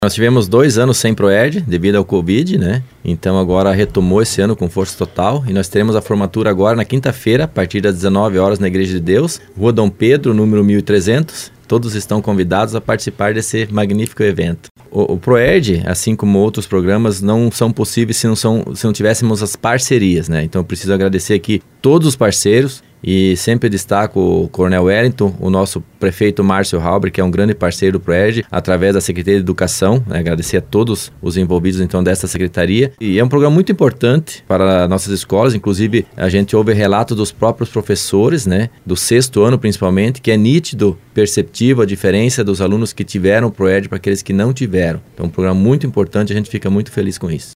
Nós tivemos 2 anos sem Proerd devido ao Covid, né? Então agora retomou esse ano com força total e nós teremos a formatura agora na quinta-feira, a partir das 19 horas na Igreja de Deus, Rua Dom Pedro, número 1300. Todos estão convidados a participar desse magnífico evento. O Proerd, assim como outros programas, não são possíveis se não tivéssemos as parcerias, né? Então eu preciso agradecer aqui todos os parceiros e sempre destaco o Coronel Wellington, o nosso prefeito Márcio Halber, que é um grande parceiro do Proerd, através da Secretaria de Educação, né? Agradecer a todos os envolvidos então desta secretaria. E é um programa muito importante para nossas escolas, inclusive a gente ouve relatos dos próprios professores, né? Do 6º ano principalmente, que é nítido, perceptível a diferença dos alunos que tiveram o Proerd para aqueles que não tiveram. Então é um programa muito importante, a gente fica muito feliz com isso.